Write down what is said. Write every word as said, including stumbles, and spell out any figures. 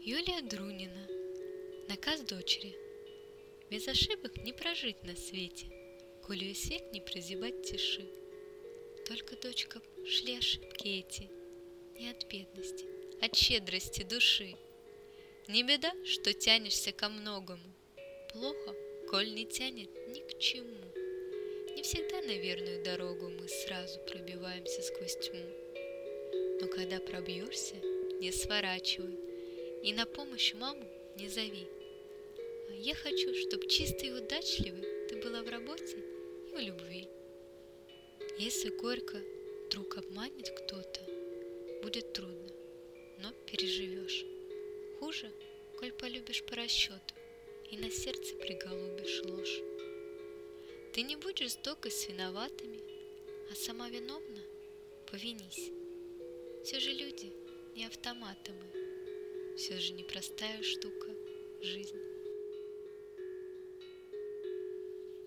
Юлия Друнина. Наказ дочери. Без ошибок не прожить на свете, коли весь век не прозябать тиши. Только, дочка, шли ошибки эти не от бедности, от щедрости души. Не беда, что тянешься ко многому, плохо, коль не тянет ни к чему. Не всегда на верную дорогу мы сразу пробиваемся сквозь тьму. Но когда пробьешься, не сворачивай, и на помощь маму не зови. А я хочу, чтоб чистый и удачливый ты была в работе и в любви. Если горько вдруг обманет кто-то, будет трудно, но переживешь. Хуже, коль полюбишь по расчету и на сердце приголубишь ложь. Ты не будь жестока с виноватыми, а сама виновна — повинись. Все же люди не автоматы мы, все же непростая штука жизнь.